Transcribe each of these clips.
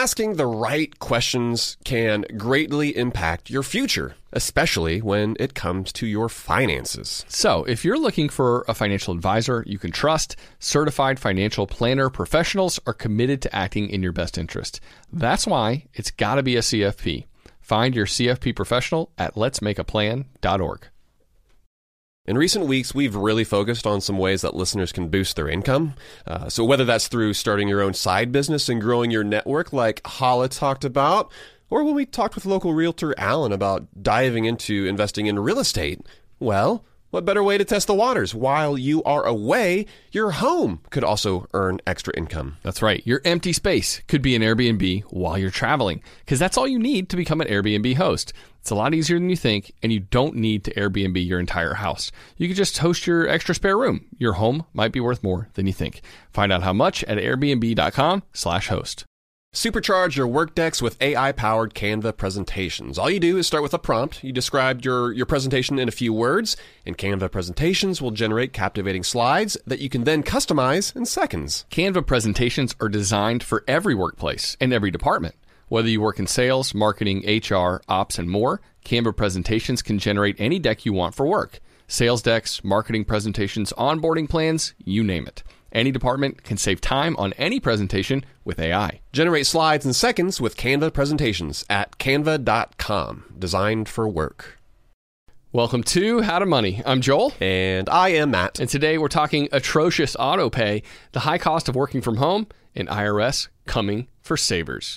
asking the right questions can greatly impact your future, especially when it comes to your finances. So, if you're looking for a financial advisor you can trust, certified financial planner professionals are committed to acting in your best interest. That's why it's got to be a CFP. Find your CFP professional at letsmakeaplan.org. In recent weeks, we've really focused on some ways that listeners can boost their income. So whether that's through starting your own side business and growing your network like Hala talked about, or when we talked with local realtor Alan about diving into investing in real estate, well, what better way to test the waters? While you are away, your home could also earn extra income. That's right. Your empty space could be an Airbnb while you're traveling, because that's all you need to become an Airbnb host. It's a lot easier than you think, and you don't need to Airbnb your entire house. You could just host your extra spare room. Your home might be worth more than you think. Find out how much at airbnb.com/host. Supercharge your work decks with AI-powered Canva presentations. All you do is start with a prompt. You describe your presentation in a few words, and Canva presentations will generate captivating slides that you can then customize in seconds. Canva presentations are designed for every workplace and every department. Whether you work in sales, marketing, HR, ops, and more, Canva presentations can generate any deck you want for work. Sales decks, marketing presentations, onboarding plans, you name it. Any department can save time on any presentation with AI. Generate slides in seconds with Canva presentations at canva.com. Designed for work. Welcome to How to Money. I'm Joel. And I am Matt. And today we're talking atrocious auto pay, the high cost of working from home, and IRS coming for savers.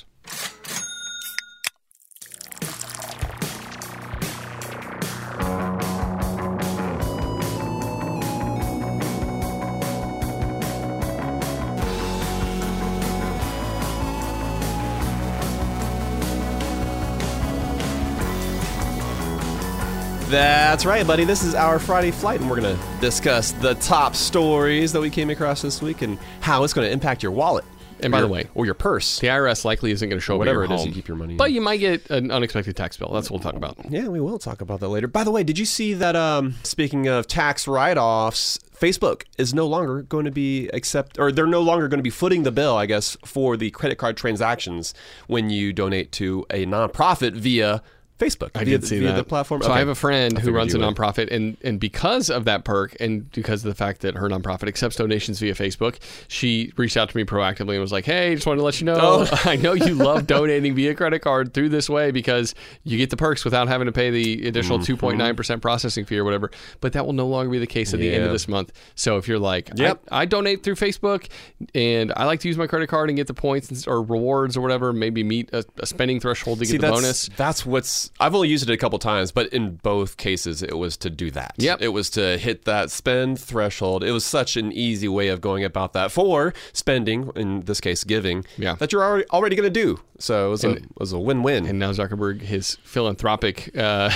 That's right, buddy. This is our Friday Flight, and we're going to discuss the top stories that we came across this week and how it's going to impact your wallet. And by the way, or your purse. The IRS likely isn't going to show up whatever at your it is home, you keep your money in. But you might get an unexpected tax bill. That's what we'll talk about. Yeah, we will talk about that later. By the way, did you see that, speaking of tax write-offs, Facebook is no longer going to be they're no longer going to be footing the bill, I guess, for the credit card transactions when you donate to a nonprofit via Facebook. I did see that. The platform. So okay. I have a friend who runs a nonprofit, and because of that perk, and because of the fact that her nonprofit accepts donations via Facebook, she reached out to me proactively and was like, "Hey, just wanted to let you know, I know you love donating via credit card through this way because you get the perks without having to pay the additional 2.9% processing fee or whatever. But that will no longer be the case at the end of this month. So if you're like, I donate through Facebook, and I like to use my credit card and get the points or rewards or whatever, maybe meet a spending threshold to get the bonus. That's what's I've only used it a couple times, but in both cases, it was to do that. Yep. It was to hit that spend threshold. It was such an easy way of going about that for spending, in this case, giving, that you're already going to do. So it was a win-win. And now Zuckerberg, his philanthropic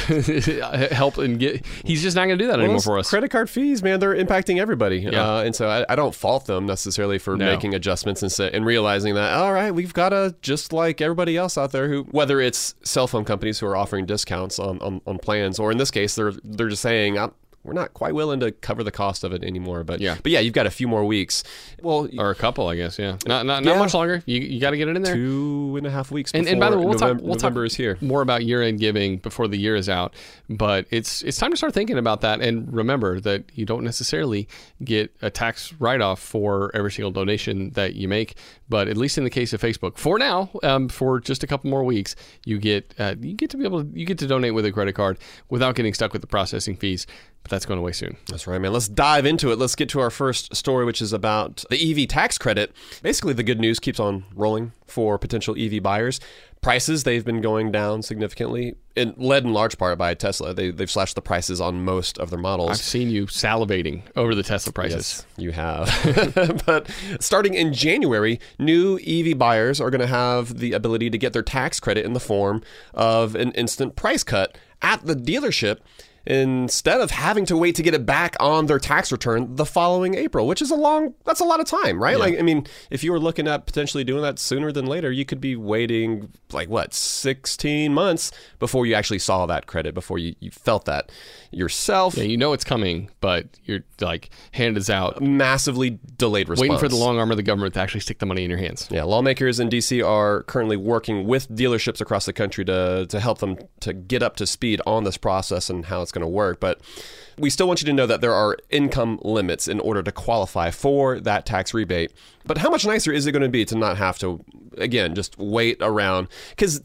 help, and he's just not going to do that anymore for us. Credit card fees, man, they're impacting everybody. Yeah. And so I don't fault them necessarily for making adjustments and realizing that, all right, we've got to, just like everybody else out there, who, whether it's cell phone companies who are offering discounts on plans, or in this case, they're just saying, we're not quite willing to cover the cost of it anymore. But yeah, you've got a few more weeks. Well, or a couple, I guess. Yeah, not much longer. You got to get it in there. 2.5 weeks before and by the way, we'll November talk is here. More about year-end giving before the year is out. But it's time to start thinking about that. And remember that you don't necessarily get a tax write-off for every single donation that you make. But at least in the case of Facebook, for now, for just a couple more weeks, you get to donate with a credit card without getting stuck with the processing fees. But that's going away soon. That's right, man. Let's dive into it. Let's get to our first story, which is about the EV tax credit. Basically, the good news keeps on rolling for potential EV buyers. Prices, they've been going down significantly, and led in large part by Tesla. They've slashed the prices on most of their models. I've seen you salivating over the Tesla prices. Yes, you have. But starting in January, new EV buyers are going to have the ability to get their tax credit in the form of an instant price cut at the dealership. instead of having to wait to get it back on their tax return the following April, which is that's a lot of time, right? Yeah. Like, I mean, if you were looking at potentially doing that sooner than later, you could be waiting 16 months before you actually saw that credit, before you felt that yourself. Yeah, you know it's coming, but you're like, hand is out. Massively delayed response. Waiting for the long arm of the government to actually stick the money in your hands. Yeah, lawmakers in D.C. are currently working with dealerships across the country to help them to get up to speed on this process and how it's going to work. But we still want you to know that there are income limits in order to qualify for that tax rebate. But how much nicer is it going to be to not have to, again, just wait around? Because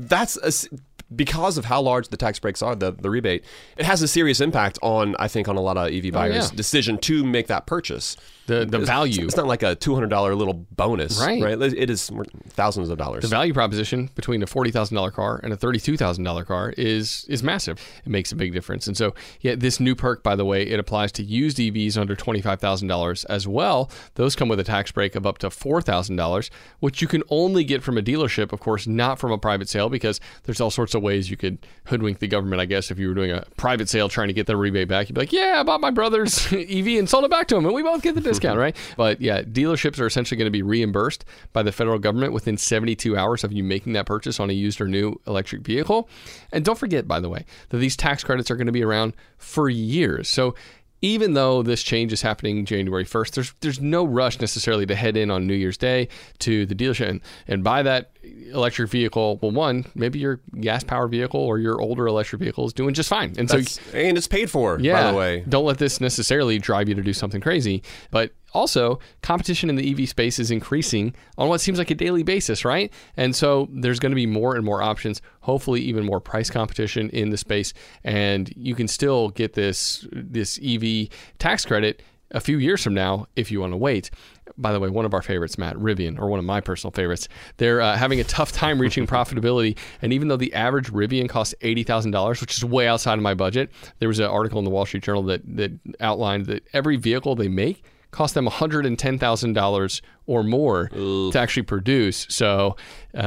because of how large the tax breaks are, the rebate, it has a serious impact on, I think, on a lot of EV buyers' decision to make that purchase. The value. It's not like a $200 little bonus, right? It is thousands of dollars. The value proposition between a $40,000 car and a $32,000 car is massive. It makes a big difference. And so, yeah, this new perk, by the way, it applies to used EVs under $25,000 as well. Those come with a tax break of up to $4,000, which you can only get from a dealership, of course, not from a private sale, because there's all sorts of ways you could hoodwink the government, I guess. If you were doing a private sale trying to get the rebate back, you'd be like, yeah, I bought my brother's EV and sold it back to him, and we both get the discount, right? But yeah, dealerships are essentially going to be reimbursed by the federal government within 72 hours of you making that purchase on a used or new electric vehicle. And don't forget, by the way, that these tax credits are going to be around for years. So even though this change is happening January 1st, there's no rush necessarily to head in on New Year's Day to the dealership and buy that electric vehicle. Well, one, maybe your gas-powered vehicle or your older electric vehicle is doing just fine. And and it's paid for, by the way. Don't let this necessarily drive you to do something crazy. But also, competition in the EV space is increasing on what seems like a daily basis, right? And so there's going to be more and more options, hopefully even more price competition in the space. And you can still get this EV tax credit a few years from now if you want to wait. By the way, one of our favorites, Matt, Rivian, or one of my personal favorites, they're having a tough time reaching profitability. And even though the average Rivian costs $80,000, which is way outside of my budget, there was an article in the Wall Street Journal that outlined that every vehicle they make cost them $110,000 or more to actually produce. So,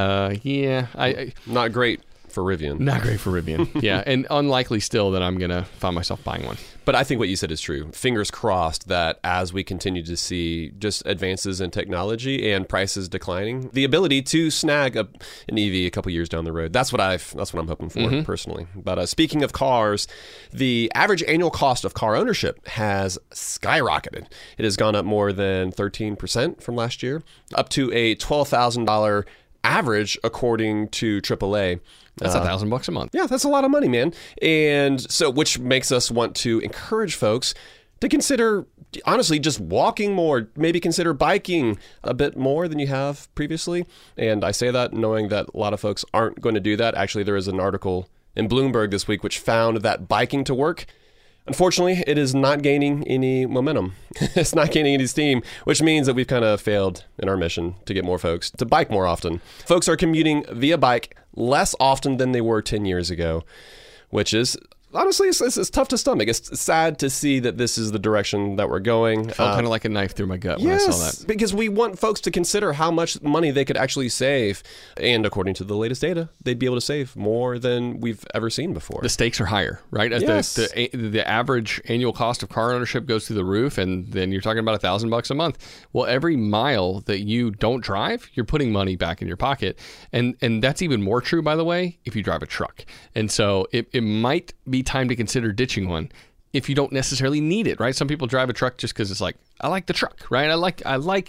not great for Rivian. Not great for Rivian. Yeah, and unlikely still that I'm going to find myself buying one. But I think what you said is true. Fingers crossed that as we continue to see just advances in technology and prices declining, the ability to snag an EV a couple years down the road, that's what I'm hoping for personally. But speaking of cars, the average annual cost of car ownership has skyrocketed. It has gone up more than 13% from last year, up to a $12,000 average according to AAA. That's $1,000 a month. Yeah, that's a lot of money, man. And so, which makes us want to encourage folks to consider, honestly, just walking more, maybe consider biking a bit more than you have previously. And I say that knowing that a lot of folks aren't going to do that. Actually, there is an article in Bloomberg this week which found that biking to work, unfortunately, it is not gaining any momentum. It's not gaining any steam, which means that we've kind of failed in our mission to get more folks to bike more often. Folks are commuting via bike less often than they were 10 years ago, which is, honestly, it's tough to stomach. It's sad to see that this is the direction that we're going. It felt kind of like a knife through my gut when I saw that. Because we want folks to consider how much money they could actually save. And according to the latest data, they'd be able to save more than we've ever seen before. The stakes are higher, right? As the average annual cost of car ownership goes through the roof, and then you're talking about $1,000 a month. Well, every mile that you don't drive, you're putting money back in your pocket. And that's even more true, by the way, if you drive a truck. And so it might be time to consider ditching one if you don't necessarily need it, right? Some people drive a truck just because it's like, I like the truck, right? I like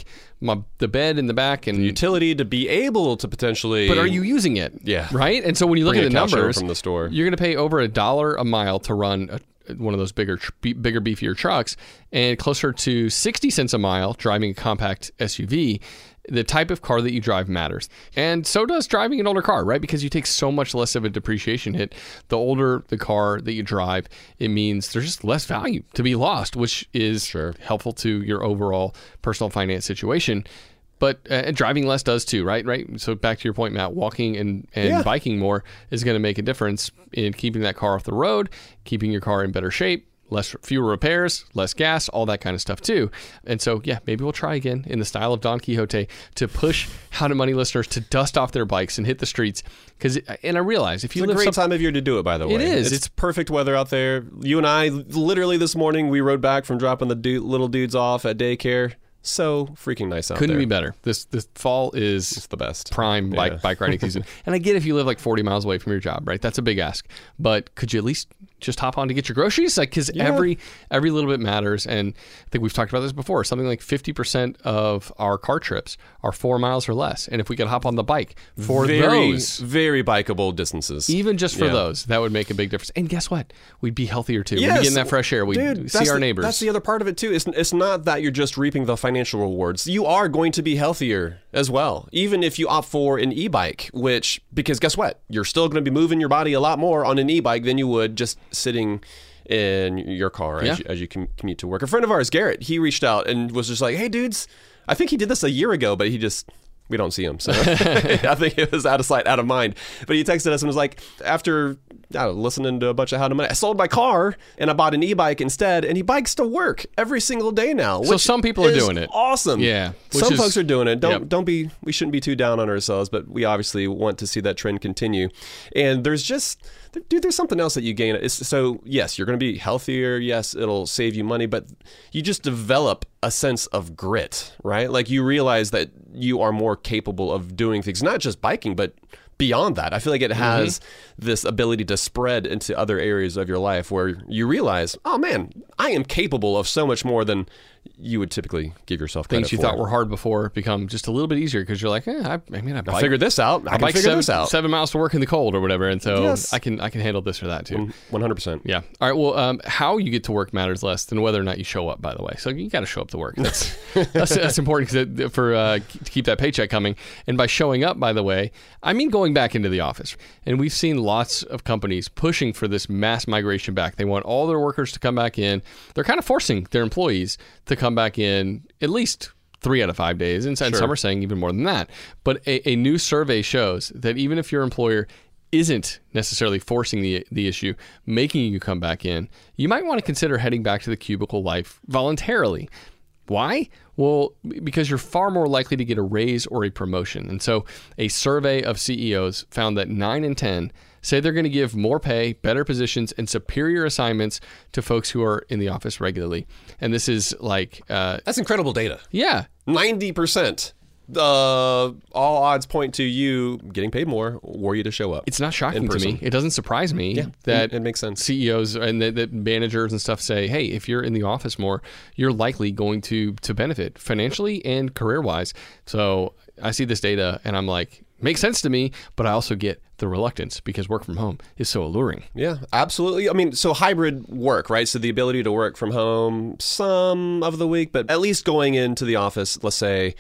the bed in the back and the utility to be able to potentially. But are you using it? Yeah. Right? And so when you look at the numbers from the store, you're going to pay over $1 a mile to run one of those bigger, beefier trucks, and closer to 60 cents a mile driving a compact SUV. The type of car that you drive matters. And so does driving an older car, right? Because you take so much less of a depreciation hit. The older the car that you drive, it means there's just less value to be lost, which is helpful to your overall personal finance situation. But driving less does too, right? So back to your point, Matt, walking and biking more is going to make a difference in keeping that car off the road, keeping your car in better shape, fewer repairs, less gas, all that kind of stuff too. And so, yeah, maybe we'll try again in the style of Don Quixote to push How to Money listeners to dust off their bikes and hit the streets. And I realize if you live... It's a great time of year to do it, by the way. It is. It's perfect weather out there. You and I, literally this morning, we rode back from dropping the little dudes off at daycare. So freaking nice out Couldn't there. be better. This fall is it's the best. Prime bike riding season. And I get if you live like 40 miles away from your job, right? That's a big ask. But could you at least just hop on to get your groceries? Like, because every little bit matters. And I think we've talked about this before. Something like 50% of our car trips are 4 miles or less. And if we could hop on the bike for those, very bikeable distances, even just for those, that would make a big difference. And guess what? We'd be healthier too. Yes. We'd be getting that fresh air. We'd see our neighbors. That's the other part of it too. It's not that you're just reaping the financial rewards. You are going to be healthier as well, even if you opt for an e-bike, because guess what? You're still going to be moving your body a lot more on an e-bike than you would just sitting in your car as you commute to work. A friend of ours, Garrett, he reached out and was just like, hey dudes, I think he did this a year ago, but we don't see him. So I think it was out of sight, out of mind. But he texted us and was like, after listening to a bunch of How to Money, I sold my car and I bought an e-bike instead, and he bikes to work every single day now. So some people are doing it. Awesome. Yeah. Some folks are doing it. We shouldn't be too down on ourselves, but we obviously want to see that trend continue. And there's something else that you gain. So yes, you're going to be healthier. Yes, it'll save you money, but you just develop a sense of grit, right? Like you realize that you are more capable of doing things, not just biking, but beyond that. I feel like it has this ability to spread into other areas of your life where you realize, oh man, I am capable of so much more than you would typically give yourself credit for. Things you thought were hard before become just a little bit easier because you're like, I figured this out. I can figure this out. 7 miles to work in the cold or whatever, and so I can handle this or that too. 100%. Yeah. All right. Well, how you get to work matters less than whether or not you show up. By the way, so you got to show up to work. That's important to keep that paycheck coming. And by showing up, by the way, I mean going back into the office. And we've seen lots of companies pushing for this mass migration back. They want all their workers to come back in. They're kind of forcing their employees to come back in at least 3 out of 5 days, and some are saying even more than that. But a new survey shows that even if your employer isn't necessarily forcing the issue, making you come back in, you might want to consider heading back to the cubicle life voluntarily. Why? Well, because you're far more likely to get a raise or a promotion. And so a survey of CEOs found that 9 in 10 say they're going to give more pay, better positions, and superior assignments to folks who are in the office regularly. And this is like... that's incredible data. Yeah. 90%. All odds point to you getting paid more were you to show up. It's not shocking to me. It doesn't surprise me that it makes sense. CEOs and that managers and stuff say, hey, if you're in the office more, you're likely going to benefit financially and career-wise. So I see this data and I'm like, makes sense to me, but I also get the reluctance because work from home is so alluring. Yeah, absolutely. I mean, so hybrid work, right? So the ability to work from home some of the week, but at least going into the office, let's say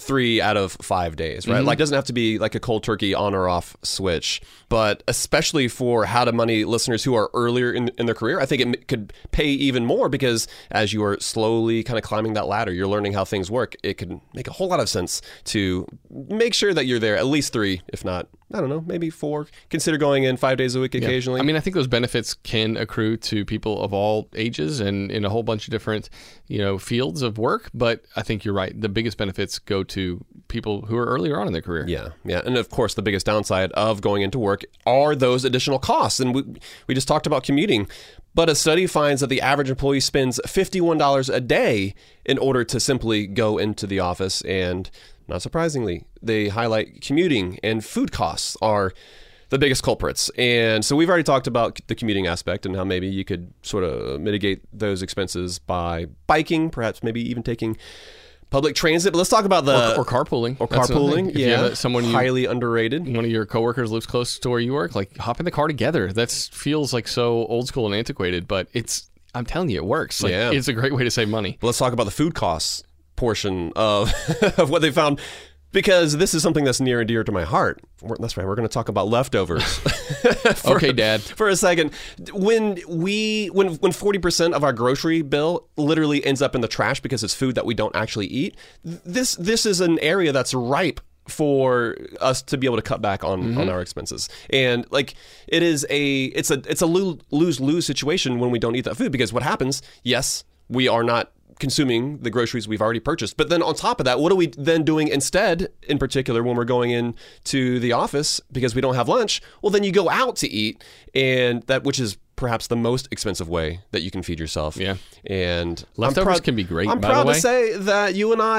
3 out of 5 days, right? Like, it doesn't have to be like a cold turkey on or off switch, but especially for How to Money listeners who are earlier in their career, I think it could pay even more because as you are slowly kind of climbing that ladder, you're learning how things work. It could make a whole lot of sense to make sure that you're there at least 3, if not, I don't know, maybe 4. Consider going in 5 days a week occasionally. I mean, I think those benefits can accrue to people of all ages and in a whole bunch of different, fields of work. But I think you're right. The biggest benefits go to people who are earlier on in their career. Yeah. And of course, the biggest downside of going into work are those additional costs. And we just talked about commuting. But a study finds that the average employee spends $51 a day in order to simply go into the office. And not surprisingly, they highlight commuting and food costs are the biggest culprits. And so we've already talked about the commuting aspect and how maybe you could sort of mitigate those expenses by biking, perhaps maybe even taking public transit. But let's talk about or carpooling. Or carpooling, yeah. Someone highly underrated. One of your coworkers lives close to where you work. Like, hop in the car together. That feels like so old school and antiquated, but I'm telling you, it works. Like, it's a great way to save money. Let's talk about the food costs portion of of what they found, because this is something that's near and dear to my heart. That's right. We're going to talk about leftovers. Okay, Dad. For a second, when 40% of our grocery bill literally ends up in the trash because it's food that we don't actually eat, this is an area that's ripe for us to be able to cut back on our expenses. And like it's a lose-lose situation when we don't eat that food, because what happens, yes, we are not consuming the groceries we've already purchased. But then on top of that, what are we then doing instead, in particular when we're going into the office because we don't have lunch? Well, then you go out to eat, and which is perhaps the most expensive way that you can feed yourself. Yeah. And leftovers can be great, I'm proud to say that you and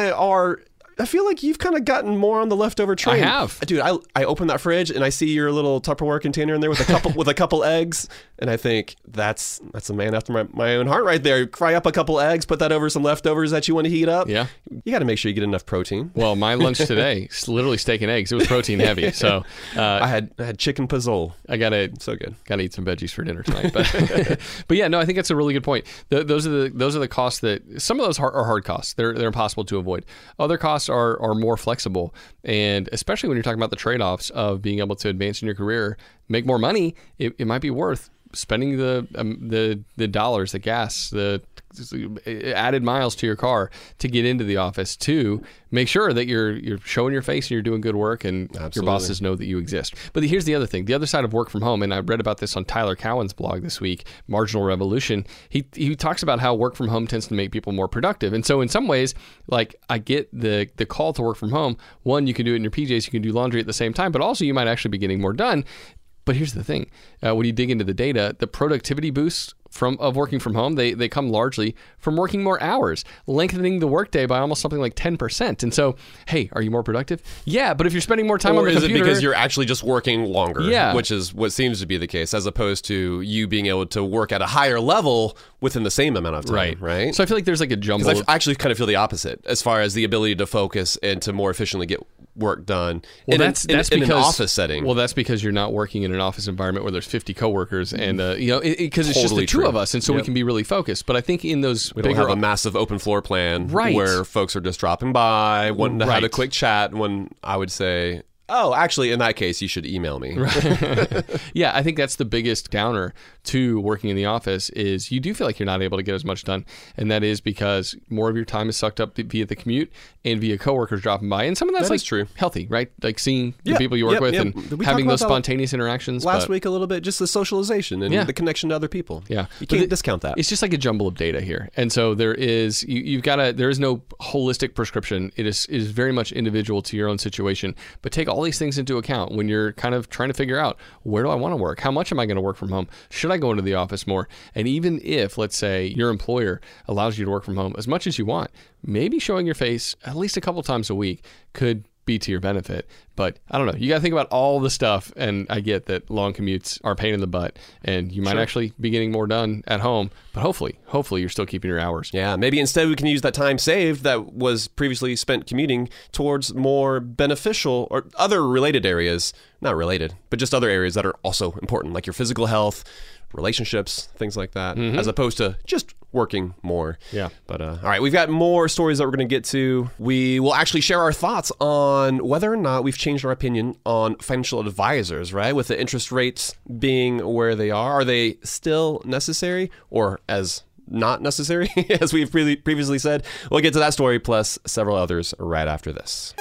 I feel like you've kind of gotten more on the leftover train. I have. Dude, I open that fridge and I see your little Tupperware container in there with a couple eggs, and I think that's a man after my own heart right there. Fry up a couple eggs, put that over some leftovers that you want to heat up. Yeah. You got to make sure you get enough protein. Well, my lunch today is literally steak and eggs. It was protein heavy. So I had chicken pizzole. So good. Gotta eat some veggies for dinner tonight. But yeah, no, I think that's a really good point. Those are the costs that some of those are hard costs. They're impossible to avoid. Other costs are more flexible, and especially when you're talking about the trade-offs of being able to advance in your career, make more money, it might be worth spending the dollars, the gas, the added miles to your car to get into the office, to make sure that you're showing your face and you're doing good work, and Absolutely. your bosses know that you exist. But here's the other thing, the other side of work from home, and I read about this on Tyler Cowen's blog this week, Marginal Revolution. He talks about how work from home tends to make people more productive. And so in some ways, like, I get the call to work from home. One, you can do it in your PJs, you can do laundry at the same time, but also you might actually be getting more done. But here's the thing, when you dig into the data, the productivity boosts of working from home, they come largely from working more hours, lengthening the workday by almost something like 10%. And so, hey, are you more productive? Yeah, but if you're spending more time on the computer... Or is it because you're actually just working longer? Yeah. Which is what seems to be the case, as opposed to you being able to work at a higher level within the same amount of time, right? So I feel like there's like a jumble. I actually kind of feel the opposite as far as the ability to focus and to more efficiently get work done in an office setting. Well, that's because you're not working in an office environment where there's 50 coworkers, and because it's just the two true. of us, and so we can be really focused. But I think in those we don't have a massive open floor plan, where folks are just dropping by, wanting to have a quick chat. When I would say, oh, actually, in that case, you should email me. Yeah, I think that's the biggest downer to working in the office, is you do feel like you're not able to get as much done. And that is because more of your time is sucked up via the commute and via coworkers dropping by. And some of that's like true. Healthy, right? Like seeing the people you work with and having those spontaneous interactions. Last week a little bit, just the socialization and the connection to other people. Yeah. You can't discount that. It's just like a jumble of data here. And so there is, there is no holistic prescription. It is very much individual to your own situation. But take all these things into account when you're kind of trying to figure out, where do I want to work? How much am I going to work from home? Should I go into the office more? And even if, let's say, your employer allows you to work from home as much as you want, maybe showing your face at least a couple times a week could be to your benefit. But I don't know. You got to think about all the stuff. And I get that long commutes are a pain in the butt, and you might actually be getting more done at home. But hopefully you're still keeping your hours. Yeah, maybe instead we can use that time saved that was previously spent commuting towards more beneficial or other related areas. Not related, but just other areas that are also important, like your physical health, relationships, things like that, as opposed to just working more. Yeah. But all right, we've got more stories that we're going to get to. We will actually share our thoughts on whether or not we've changed our opinion on financial advisors, right? With the interest rates being where they are they still necessary, or as not necessary, as we've previously said? We'll get to that story plus several others right after this.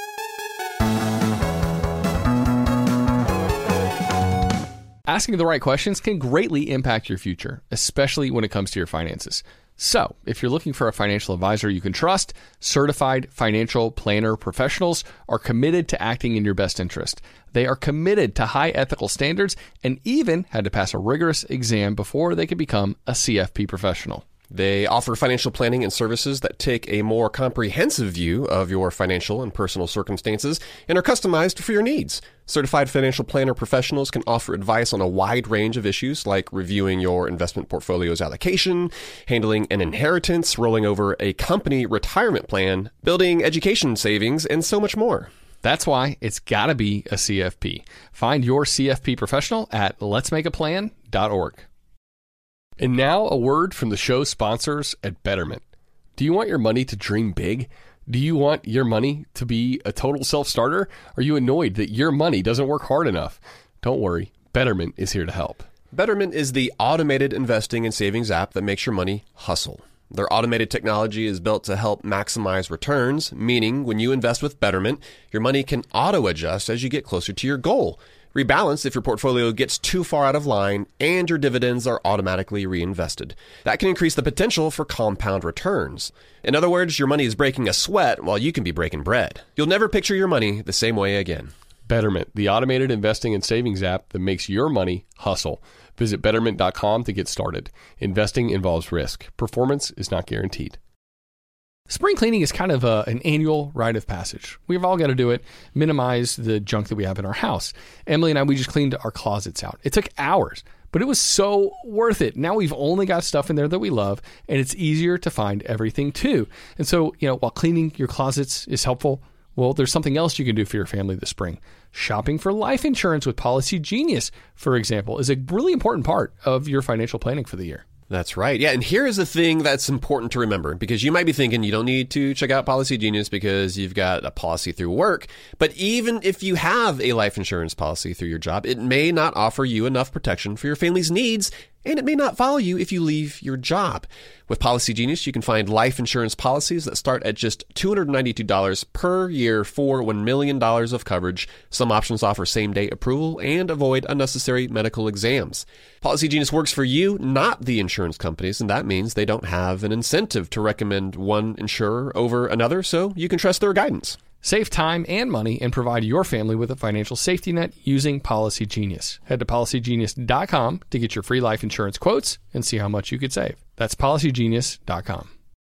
Asking the right questions can greatly impact your future, especially when it comes to your finances. So, if you're looking for a financial advisor you can trust, certified financial planner professionals are committed to acting in your best interest. They are committed to high ethical standards and even had to pass a rigorous exam before they could become a CFP professional. They offer financial planning and services that take a more comprehensive view of your financial and personal circumstances and are customized for your needs. Certified financial planner professionals can offer advice on a wide range of issues like reviewing your investment portfolio's allocation, handling an inheritance, rolling over a company retirement plan, building education savings, and so much more. That's why it's got to be a CFP. Find your CFP professional at letsmakeaplan.org. And now a word from the show sponsors at Betterment. Do you want your money to dream big? Do you want your money to be a total self-starter? Are you annoyed that your money doesn't work hard enough? Don't worry, Betterment is here to help. Betterment is the automated investing and savings app that makes your money hustle. Their automated technology is built to help maximize returns, meaning when you invest with Betterment, your money can auto-adjust as you get closer to your goal. Rebalance if your portfolio gets too far out of line, and your dividends are automatically reinvested. That can increase the potential for compound returns. In other words, your money is breaking a sweat while you can be breaking bread. You'll never picture your money the same way again. Betterment, the automated investing and savings app that makes your money hustle. Visit Betterment.com to get started. Investing involves risk. Performance is not guaranteed. Spring cleaning is kind of an annual rite of passage. We've all got to do it, minimize the junk that we have in our house. Emily and I, we just cleaned our closets out. It took hours, but it was so worth it. Now we've only got stuff in there that we love, and it's easier to find everything too. And so, while cleaning your closets is helpful, well, there's something else you can do for your family this spring. Shopping for life insurance with Policy Genius, for example, is a really important part of your financial planning for the year. That's right. Yeah, and here is the thing that's important to remember, because you might be thinking you don't need to check out Policy Genius because you've got a policy through work. But even if you have a life insurance policy through your job, it may not offer you enough protection for your family's needs, and it may not follow you if you leave your job. With Policy Genius, you can find life insurance policies that start at just $292 per year for $1 million of coverage. Some options offer same-day approval and avoid unnecessary medical exams. Policy Genius works for you, not the insurance companies, and that means they don't have an incentive to recommend one insurer over another, so you can trust their guidance. Save time and money and provide your family with a financial safety net using Policy Genius. Head to policygenius.com to get your free life insurance quotes and see how much you could save. That's policygenius.com.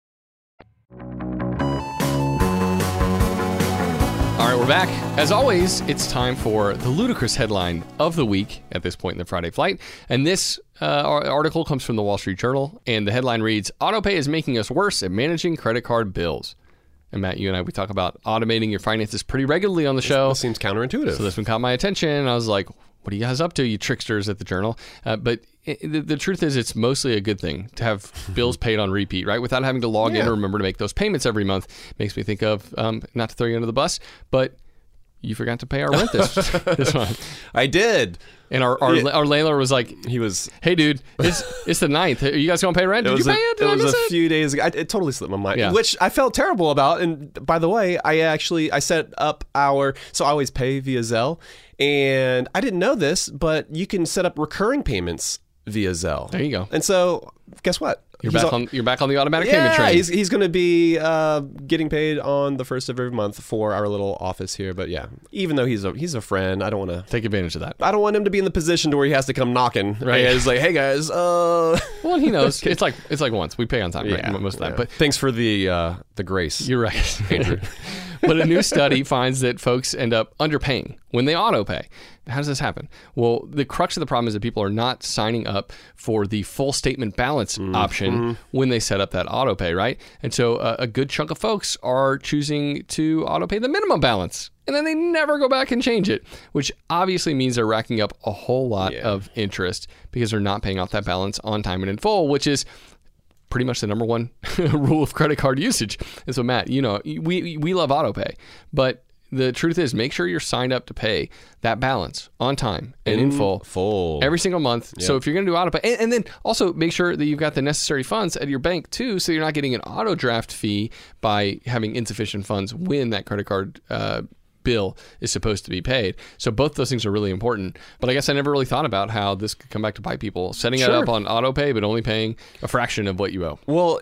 All right, we're back. As always, it's time for the ludicrous headline of the week at this point in the Friday Flight. And this article comes from the Wall Street Journal, and the headline reads, "Autopay is making us worse at managing credit card bills." And Matt, you and I, we talk about automating your finances pretty regularly on the show. This seems counterintuitive. So this one caught my attention. I was like, what are you guys up to, you tricksters at the Journal? But the truth is, it's mostly a good thing to have bills paid on repeat, right? Without having to log in or remember to make those payments every month. Makes me think of, not to throw you under the bus, but you forgot to pay our rent this month. I did. And our landlord was like, hey, dude, it's the 9th. Are you guys going to pay rent? Did you pay it? It was a few days ago. It totally slipped my mind, which I felt terrible about. And by the way, I set up so I always pay via Zelle. And I didn't know this, but you can set up recurring payments via Zelle. There you go. And so guess what? You're back on the automatic payment train. He's going to be getting paid on the first of every month for our little office here. But yeah, even though he's a friend, I don't want to take advantage of that. I don't want him to be in the position to where he has to come knocking. Right? It's like, hey guys. Well, he knows. It's like once we pay on time, right? Most of the time. But thanks for the grace. You're right, Andrew. But a new study finds that folks end up underpaying when they autopay. How does this happen? Well, the crux of the problem is that people are not signing up for the full statement balance option when they set up that autopay, right? And so a good chunk of folks are choosing to autopay the minimum balance, and then they never go back and change it, which obviously means they're racking up a whole lot of interest because they're not paying off that balance on time and in full, which is pretty much the number one rule of credit card usage. And so, Matt, we love autopay, but the truth is, make sure you're signed up to pay that balance on time and in full every single month. Yep. So if you're going to do autopay, and then also make sure that you've got the necessary funds at your bank too, so you're not getting an auto draft fee by having insufficient funds when that credit card bill is supposed to be paid. So both those things are really important. But I guess I never really thought about how this could come back to bite people. Setting it up on autopay, but only paying a fraction of what you owe. Well,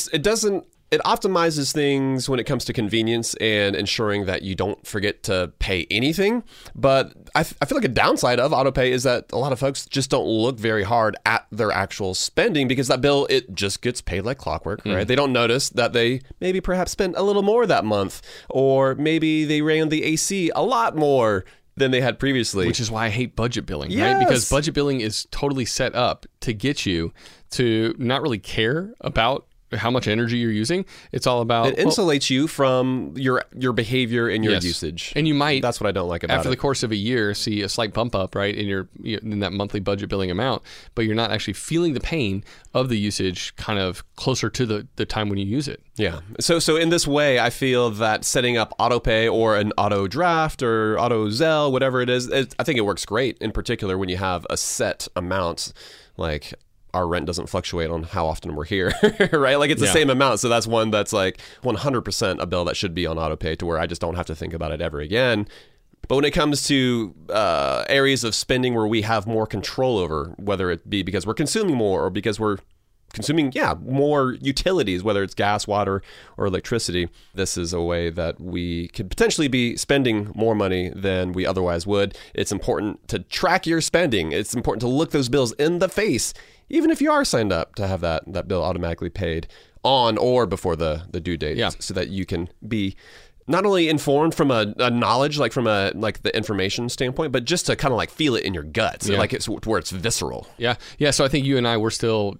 it optimizes things when it comes to convenience and ensuring that you don't forget to pay anything. But I feel like a downside of autopay is that a lot of folks just don't look very hard at their actual spending because that bill, it just gets paid like clockwork, right? They don't notice that they maybe perhaps spent a little more that month, or maybe they ran the AC a lot more than they had previously. Which is why I hate budget billing, right? Because budget billing is totally set up to get you to not really care about how much energy you're using. It's all about... It insulates you from your behavior and your usage. And you might... That's what I don't like about it. After the course of a year, see a slight bump up, right, in that monthly budget billing amount, but you're not actually feeling the pain of the usage kind of closer to the time when you use it. Yeah. So in this way, I feel that setting up autopay or an auto draft or auto Zelle, whatever it is, I think it works great, in particular when you have a set amount. Like... our rent doesn't fluctuate on how often we're here, right? Like it's the same amount. So that's one that's like 100% a bill that should be on auto pay to where I just don't have to think about it ever again. But when it comes to areas of spending where we have more control over, whether it be because we're consuming more or because we're consuming, more utilities, whether it's gas, water, or electricity, this is a way that we could potentially be spending more money than we otherwise would. It's important to track your spending. It's important to look those bills in the face, even if you are signed up to have that bill automatically paid on or before the due date, so that you can be not only informed from a knowledge, like from the information standpoint, but just to kind of like feel it in your guts, like it's where it's visceral. Yeah. So I think you and I, we're still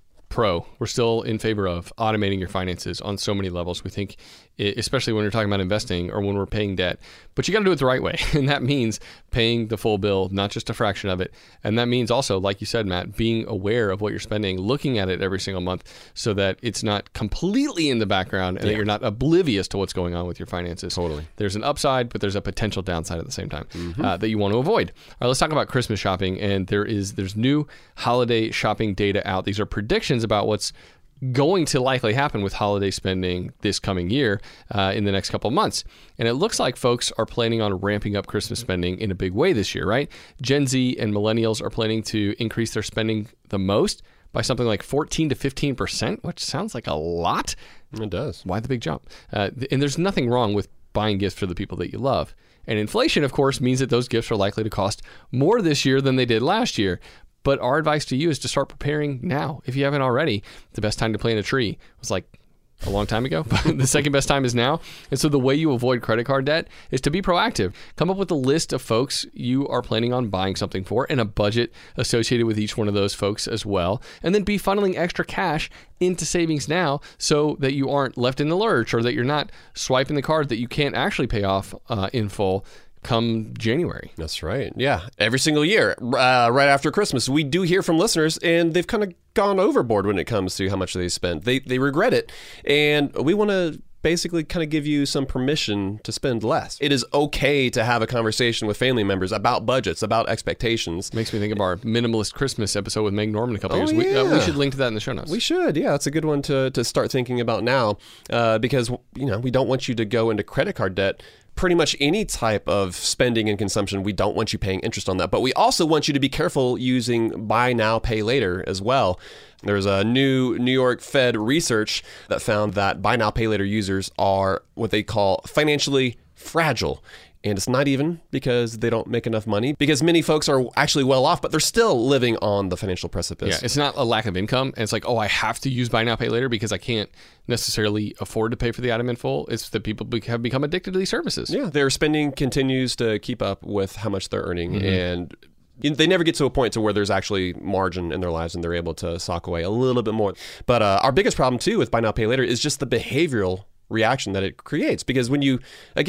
in favor of automating your finances on so many levels. We think, especially when you're talking about investing or when we're paying debt, but you got to do it the right way. And that means paying the full bill, not just a fraction of it. And that means also, like you said, Matt, being aware of what you're spending, looking at it every single month so that it's not completely in the background and that you're not oblivious to what's going on with your finances. Totally. There's an upside, but there's a potential downside at the same time that you want to avoid. All right, let's talk about Christmas shopping. And there's new holiday shopping data out. These are predictions about what's going to likely happen with holiday spending this coming year in the next couple of months. And it looks like folks are planning on ramping up Christmas spending in a big way this year, right? Gen Z and millennials are planning to increase their spending the most by something like 14 to 15%, which sounds like a lot. It does. Why the big jump? And there's nothing wrong with buying gifts for the people that you love. And inflation, of course, means that those gifts are likely to cost more this year than they did last year. But our advice to you is to start preparing now. If you haven't already, the best time to plant a tree was like a long time ago. The second best time is now. And so the way you avoid credit card debt is to be proactive. Come up with a list of folks you are planning on buying something for and a budget associated with each one of those folks as well. And then be funneling extra cash into savings now so that you aren't left in the lurch or that you're not swiping the card that you can't actually pay off in full come January. That's right. Yeah. Every single year, right after Christmas, we do hear from listeners, and they've kind of gone overboard when it comes to how much they spent. They regret it, and we want to basically kind of give you some permission to spend less. It is okay to have a conversation with family members about budgets, about expectations. Makes me think of our Minimalist Christmas episode with Meg Norman a couple years ago. We should link to that in the show notes. We should. Yeah, that's a good one to start thinking about now because we don't want you to go into credit card debt. Pretty much any type of spending and consumption, we don't want you paying interest on that. But we also want you to be careful using buy now, pay later as well. There's a new New York Fed research that found that buy now, pay later users are what they call financially fragile. And it's not even because they don't make enough money, because many folks are actually well off, but they're still living on the financial precipice. Yeah, it's not a lack of income. And it's like, I have to use buy now, pay later because I can't necessarily afford to pay for the item in full. It's that people have become addicted to these services. Yeah, their spending continues to keep up with how much they're earning. And they never get to a point to where there's actually margin in their lives and they're able to sock away a little bit more. But our biggest problem, too, with buy now, pay later is just the behavioral reaction that it creates, because when you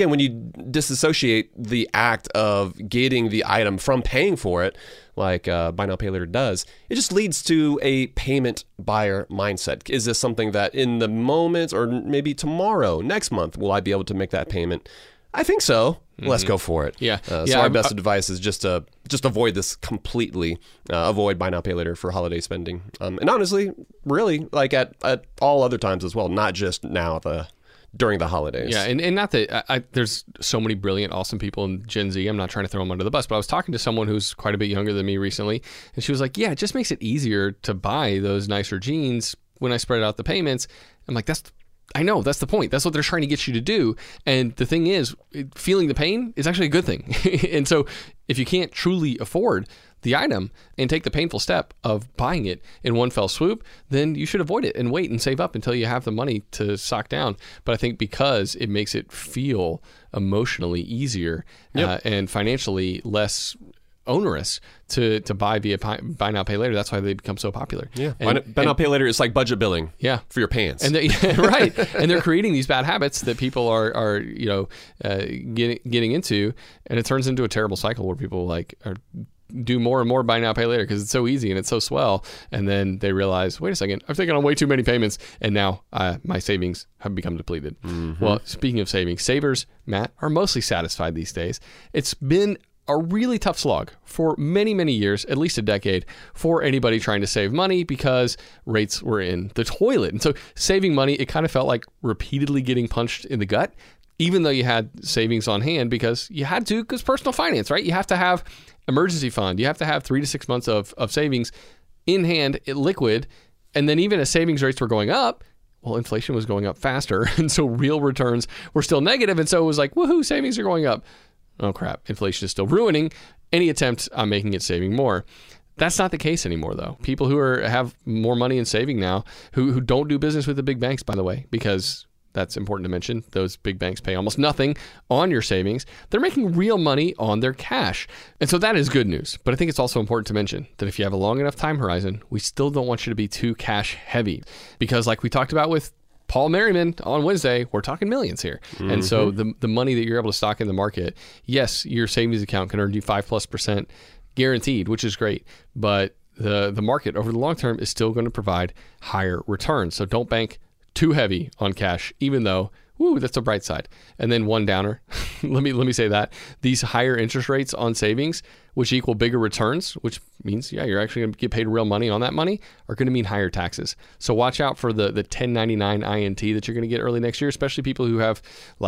disassociate the act of getting the item from paying for it, like buy now pay later does, it just leads to a payment buyer mindset. Is this something that in the moment or maybe tomorrow, next month, will I be able to make that payment? I think so. Let's go for it. So our best advice is just avoid this completely. Avoid buy now pay later for holiday spending, and honestly, really, like at all other times as well, not just now during the holidays. Yeah, and not that there's so many brilliant, awesome people in Gen Z. I'm not trying to throw them under the bus, but I was talking to someone who's quite a bit younger than me recently, and she was like, yeah, it just makes it easier to buy those nicer jeans when I spread out the payments. I'm like, I know, that's the point. That's what they're trying to get you to do. And the thing is, feeling the pain is actually a good thing. And so if you can't truly afford the item and take the painful step of buying it in one fell swoop, then you should avoid it and wait and save up until you have the money to sock down. But I think because it makes it feel emotionally easier and financially less onerous to buy via buy now pay later, that's why they become so popular. Buy now pay later is like budget billing for your pants, and right. And they're creating these bad habits that people are getting into, and it turns into a terrible cycle where people do more and more buy now pay later because it's so easy and it's so swell, and then they realize, wait a second, I've taken on way too many payments, and now my savings have become depleted. Well, speaking of savings, savers, Matt, are mostly satisfied these days. It's been a really tough slog for many, many years, at least a decade, for anybody trying to save money because rates were in the toilet. And so saving money, it kind of felt like repeatedly getting punched in the gut, even though you had savings on hand because you had to, because personal finance, right? You have to have emergency fund. You have to have 3 to 6 months of savings in hand, liquid. And then even as savings rates were going up, well, inflation was going up faster. And so real returns were still negative. And so it was like, woohoo, savings are going up. Oh, crap. Inflation is still ruining any attempt on making it saving more. That's not the case anymore, though. People who have more money in saving now, who don't do business with the big banks, by the way, because that's important to mention. Those big banks pay almost nothing on your savings. They're making real money on their cash. And so that is good news. But I think it's also important to mention that if you have a long enough time horizon, we still don't want you to be too cash heavy. Because like we talked about with Paul Merriman on Wednesday, we're talking millions here. Mm-hmm. And so the money that you're able to stock in the market, yes, your savings account can earn you 5+% guaranteed, which is great. But the market over the long term is still going to provide higher returns. So don't bank too heavy on cash, even though, that's a bright side. And then one downer, let me say that. These higher interest rates on savings, which equal bigger returns, which means, you're actually going to get paid real money on that money, are going to mean higher taxes. So watch out for the 1099 INT that you're going to get early next year, especially people who have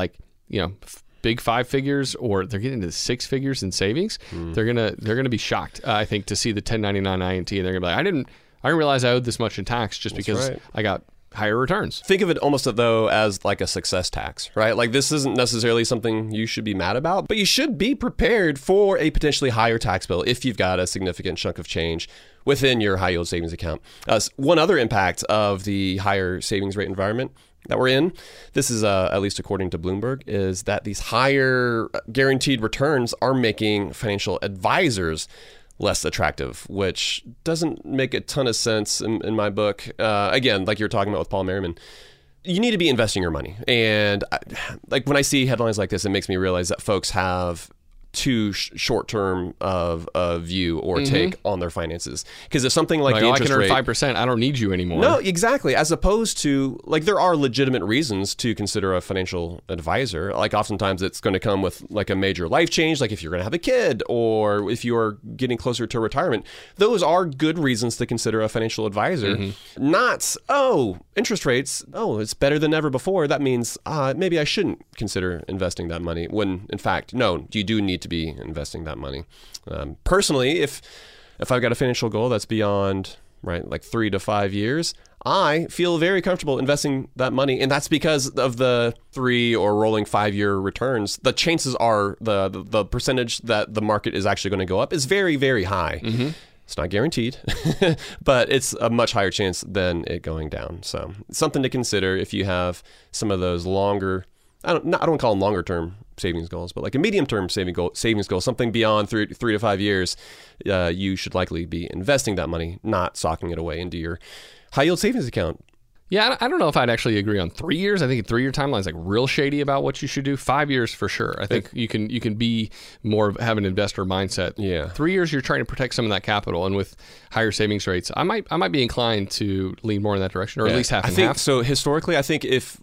big 5 figures or they're getting into 6 figures in savings. They're gonna be shocked, I think, to see the 1099 INT, and they're gonna be like, I didn't realize I owed this much in tax just because I got higher returns. Think of it almost though as like a success tax, right? Like this isn't necessarily something you should be mad about, but you should be prepared for a potentially higher tax bill if you've got a significant chunk of change within your high yield savings account. One other impact of the higher savings rate environment that we're in, this is at least according to Bloomberg, is that these higher guaranteed returns are making financial advisors less attractive, which doesn't make a ton of sense in my book. Again, like you're talking about with Paul Merriman, you need to be investing your money. And like when I see headlines like this, it makes me realize that folks have too short-term of a view or take on their finances. Because if something like the interest rate, I can earn 5%, I don't need you anymore. No, exactly. As opposed to, like, there are legitimate reasons to consider a financial advisor. Like, oftentimes it's going to come with like a major life change, like if you're going to have a kid or if you're getting closer to retirement. Those are good reasons to consider a financial advisor. Not, interest rates, it's better than ever before. That means maybe I shouldn't consider investing that money. When in fact, no, you do need to be investing that money. Personally, if I've got a financial goal that's beyond like 3 to 5 years, I feel very comfortable investing that money, and that's because of the 3 or rolling 5-year returns. The chances are the percentage that the market is actually going to go up is very, very high. It's not guaranteed, but it's a much higher chance than it going down. So it's something to consider if you have some of those longer, I don't call them longer term savings goals, but like a medium term savings goal, something beyond 3 to 5 years, you should likely be investing that money, not socking it away into your high yield savings account. Yeah, I don't know if I'd actually agree on 3 years. I think a 3-year timeline is like real shady about what you should do. 5 years for sure. I think you can be more of have an investor mindset. Yeah. 3 years you're trying to protect some of that capital, and with higher savings rates, I might be inclined to lean more in that direction, or at least half and half. So historically, I think if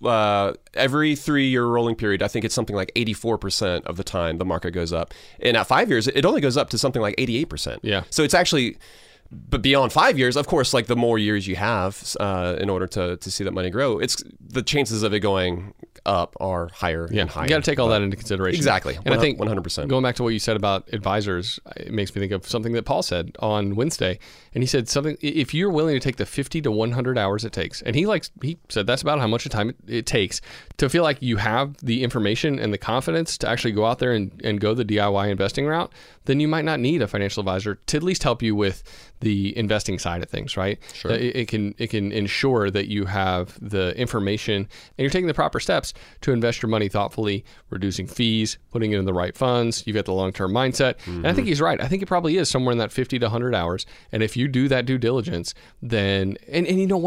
every 3-year rolling period, I think it's something like 84% of the time the market goes up, and at 5 years it only goes up to something like 88%. Yeah. So it's actually. But beyond 5 years, of course, like the more years you have in order to see that money grow, it's the chances of it going up are higher and higher. You got to take all that into consideration. Exactly. And I think 100%. Going back to what you said about advisors, it makes me think of something that Paul said on Wednesday. And he said something, if you're willing to take the 50 to 100 hours it takes, and he said that's about how much time it takes to feel like you have the information and the confidence to actually go out there and go the DIY investing route, then you might not need a financial advisor to at least help you with the investing side of things, right? Sure. It can ensure that you have the information and you're taking the proper steps to invest your money thoughtfully, reducing fees, putting it in the right funds. You've got the long-term mindset. And I think he's right. I think it probably is somewhere in that 50 to 100 hours. And if you do that due diligence, then, and you know what?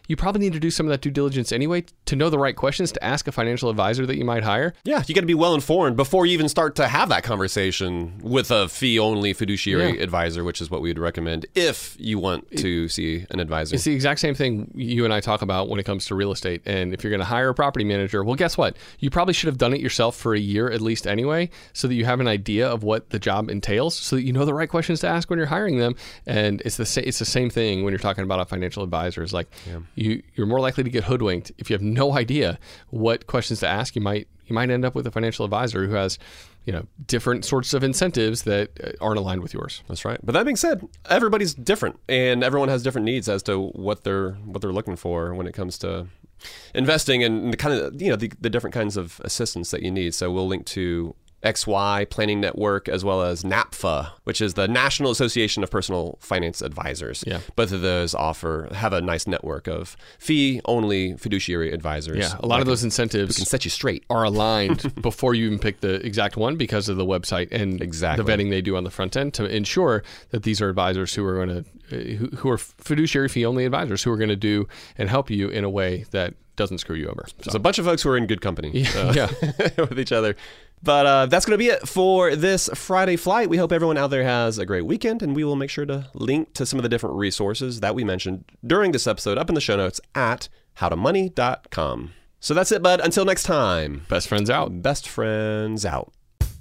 you probably need to do some of that due diligence anyway to know the right questions to ask a financial advisor that you might hire. Yeah, you got to be well informed before you even start to have that conversation with a fee-only fiduciary advisor, which is what we would recommend if you want to see an advisor. It's the exact same thing you and I talk about when it comes to real estate. And if you're going to hire a property manager, well, guess what? You probably should have done it yourself for a year at least anyway, so that you have an idea of what the job entails, so that you know the right questions to ask when you're hiring them. And it's the same thing when you're talking about a financial advisor. It's like you're more likely to get hoodwinked if you have no idea what questions to ask. You might end up with a financial advisor who has different sorts of incentives that aren't aligned with yours. That's right. But that being said, everybody's different, and everyone has different needs as to what they're looking for when it comes to investing and the kind of the different kinds of assistance that you need. So we'll link to XY Planning Network, as well as NAPFA, which is the National Association of Personal Finance Advisors. Yeah. Both of those have a nice network of fee-only fiduciary advisors. Yeah, a lot of those incentives can set you straight. Are aligned before you even pick the exact one because of the website and the vetting they do on the front end to ensure that these are advisors who are going to who are fiduciary fee-only advisors who are going to do and help you in a way that doesn't screw you over. So there's a bunch of folks who are in good company with each other. But that's going to be it for this Friday Flight. We hope everyone out there has a great weekend, and we will make sure to link to some of the different resources that we mentioned during this episode up in the show notes at howtomoney.com. So that's it, bud. Until next time. Best friends out. Best friends out.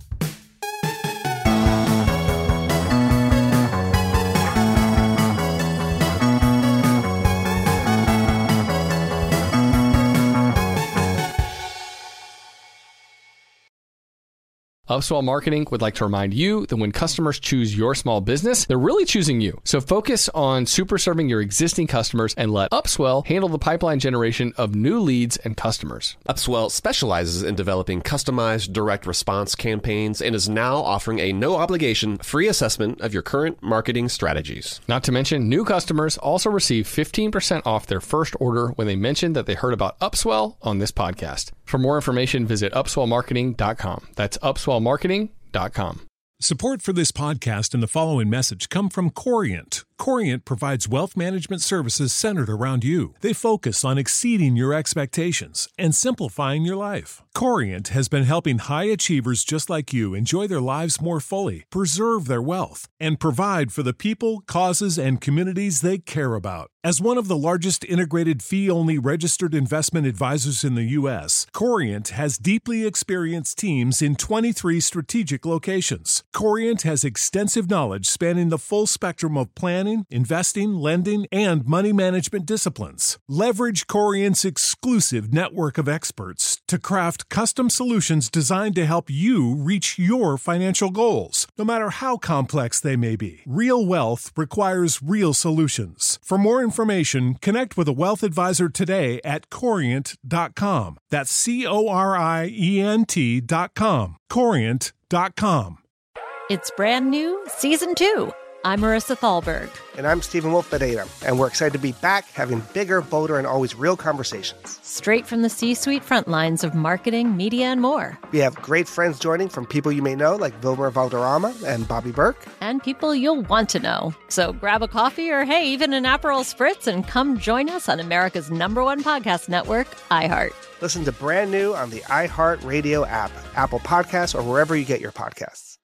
Upswell Marketing would like to remind you that when customers choose your small business, they're really choosing you. So focus on super serving your existing customers and let Upswell handle the pipeline generation of new leads and customers. Upswell specializes in developing customized direct response campaigns and is now offering a no-obligation free assessment of your current marketing strategies. Not to mention, new customers also receive 15% off their first order when they mention that they heard about Upswell on this podcast. For more information, visit upswellmarketing.com. That's upswellmarketing.com. Support for this podcast and the following message come from Corient. Corient provides wealth management services centered around you. They focus on exceeding your expectations and simplifying your life. Corient has been helping high achievers just like you enjoy their lives more fully, preserve their wealth, and provide for the people, causes, and communities they care about. As one of the largest integrated fee-only registered investment advisors in the U.S., Corient has deeply experienced teams in 23 strategic locations. Corient has extensive knowledge spanning the full spectrum of planning, investing, lending, and money management disciplines. Leverage Corient's exclusive network of experts to craft custom solutions designed to help you reach your financial goals, no matter how complex they may be. Real wealth requires real solutions. For more information, connect with a wealth advisor today at Corient.com. That's Corient.com. Corient.com. It's brand new, Season 2. I'm Marissa Thalberg. And I'm Stephen Wolf Pereira. And we're excited to be back having bigger, bolder, and always real conversations. Straight from the C-suite front lines of marketing, media, and more. We have great friends joining from people you may know, like Wilmer Valderrama and Bobby Burke. And people you'll want to know. So grab a coffee or, hey, even an Aperol Spritz and come join us on America's #1 podcast network, iHeart. Listen to Brand New on the iHeart Radio app, Apple Podcasts, or wherever you get your podcasts.